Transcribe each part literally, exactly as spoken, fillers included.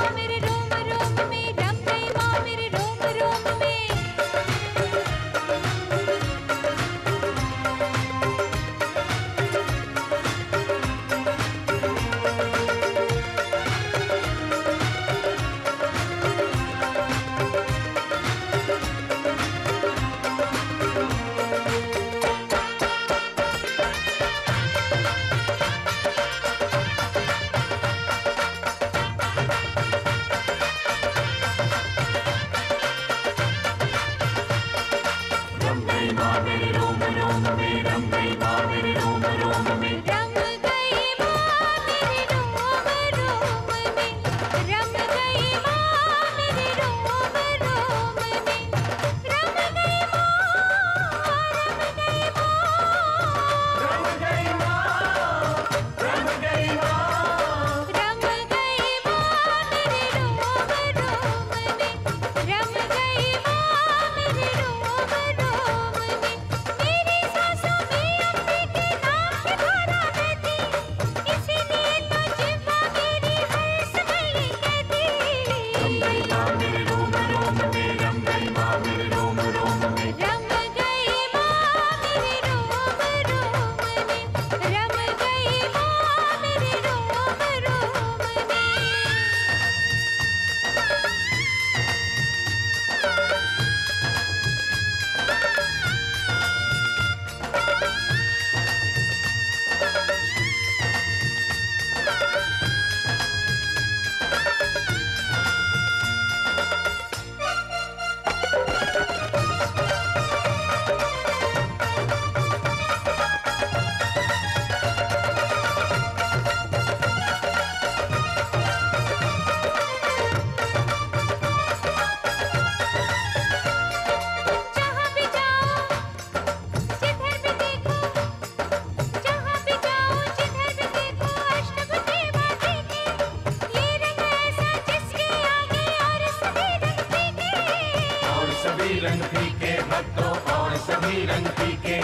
रंग फीके भक्तों और सभी रंग फीके।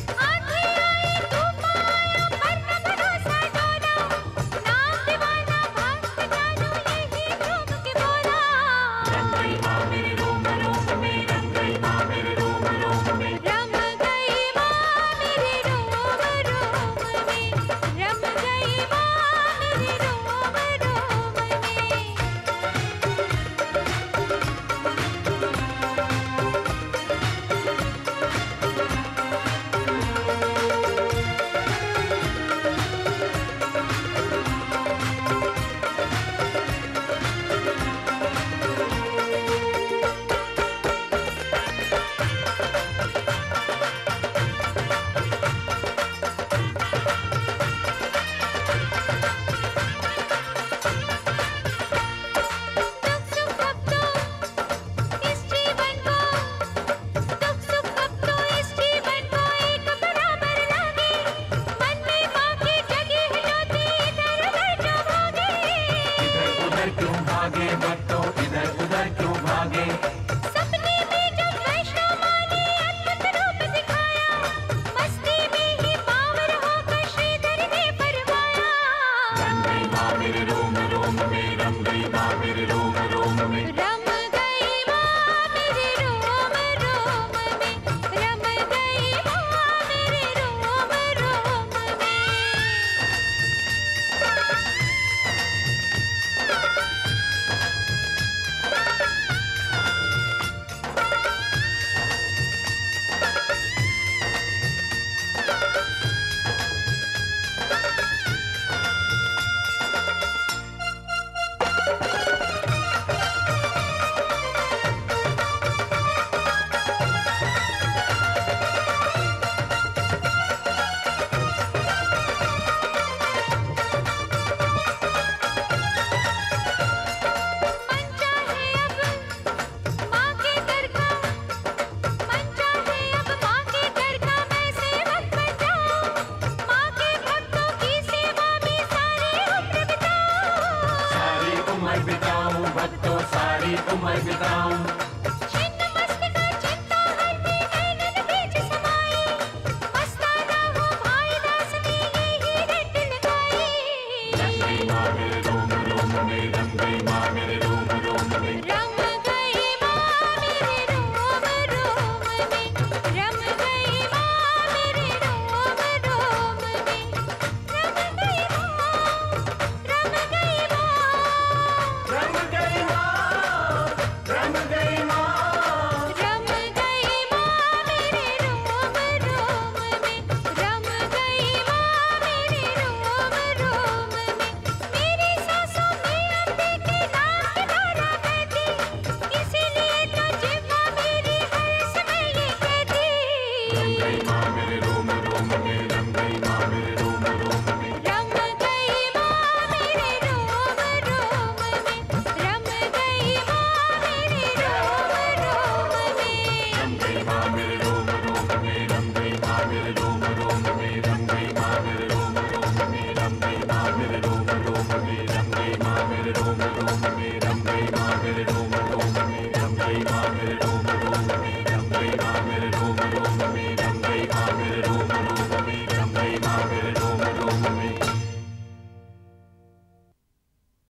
भक्तों इधर उधर क्यों भागे? सपने में जब वैष्णो माँ ने अद्भुत रूप दिखाया, मस्ती में ही पावर होकर श्रीधर ने फरमाया। रम गई माँ मेरे रोम रोम में, रम गई माँ मेरे रोम रोम में, रम गई माँ मेरे रोम रोम में, रम गई माँ मेरे रोम रोम में। भक्तों सारी उम्र बिताऊं, छिन्न मस्तिका चिंता हरती नैनन बीच समाई, मस्ताना हो भाई दास ने यही रट लगाई। रम गई माँ मेरे रोम रोम में। रम गई माँ मेरे रोम रोम में रम गई माँ मेरे रोम रोम में, रम गई माँ मेरे रोम रोम में, रम गई माँ, रम गई माँ, रम गई माँ रम गई माँ रम गई माँ मेरे रोम रोम में, रम गई माँ मेरे रोम रोम में, मेरी सांसों में अम्बे के नाम की धारा बहती, इसीलिए तो जिह्वा मेरी हर समय ये कहती। रम गई माँ मेरे रोम रोम में रम गई माँ मेरे रोम रोम में रम गई माँ मेरे रोम रोम में, रम गई माँ मेरे रोम रोम में। रम गई माँ मेरे रोम रोम में रम गई माँ मेरे रोम रोम में रम गई माँ मेरे रोम रोम में रम गई माँ मेरे रोम रोम में रम गई माँ मेरे रोम रोम में रम गई माँ मेरे रोम रोम में रम गई माँ मेरे रोम रोम में रम गई माँ मेरे रोम रोम में रम गई माँ मेरे रोम रोम में रम गई माँ मेरे रोम रोम में